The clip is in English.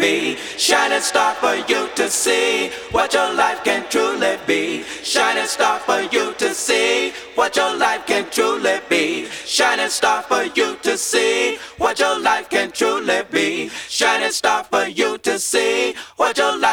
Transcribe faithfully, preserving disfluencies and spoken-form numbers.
be. Shining star for you to see what your life can truly be. Shining star for you to see what your life can truly be. Shining star for you to see what your life can truly be. Shining star for you to see what your life